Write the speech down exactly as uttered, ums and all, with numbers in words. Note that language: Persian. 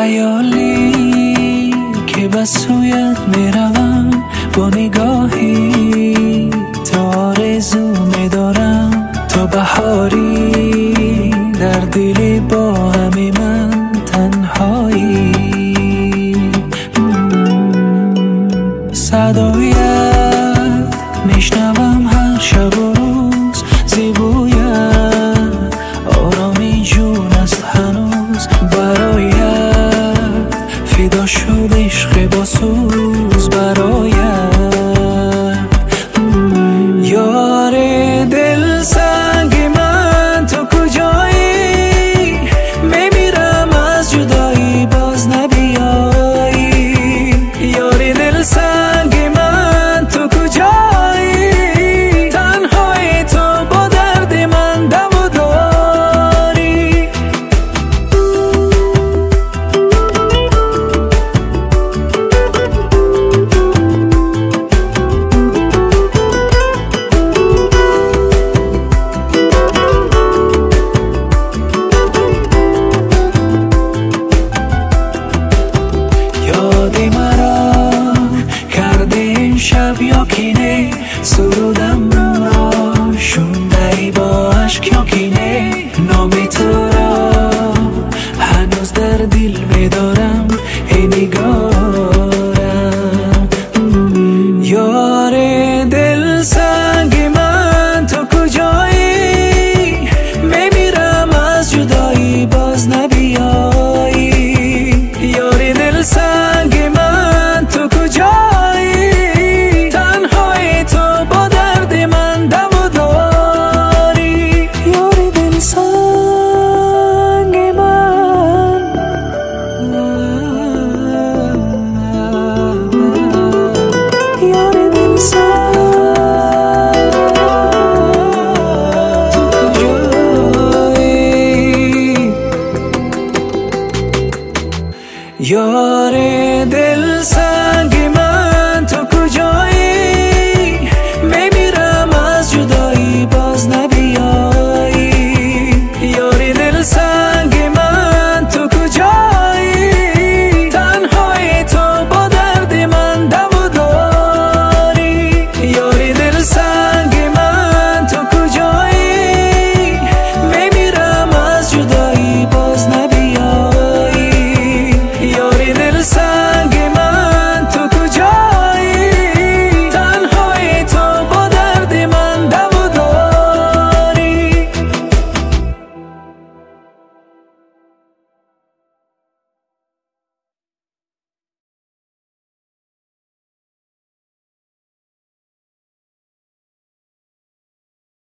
خیالی که به سویت میروم، با نگاهی تو آرزو میدارم، تو بهاری در دل با همه من تنهایی. صدایت میشنوم هر شب و روز، زیبویت آرامی جون است هنوز، برایت فدا شد عشق با سوز، برایت یار دل سنگ من تو کجایی؟ میمیرم از جدایی باز نبیایی. یار دل سنگ من تو کجایی؟ تنهای تو با درد من دوا داری. یادی مرا کرده این شب یا کینه، سرودم را شونده ای با عشق یا کینه، نام تو را هنوز در دل میدارم، ای نگارم. یار دل سنگ من تو کجایی؟ میمیرم از جدایی باز نبیایی. یار دل سنگ من تو کجایی؟ تنهای تو با درد من دوا داری. یار دل سنگ من، یار دل سنگ تو کجایی؟ یار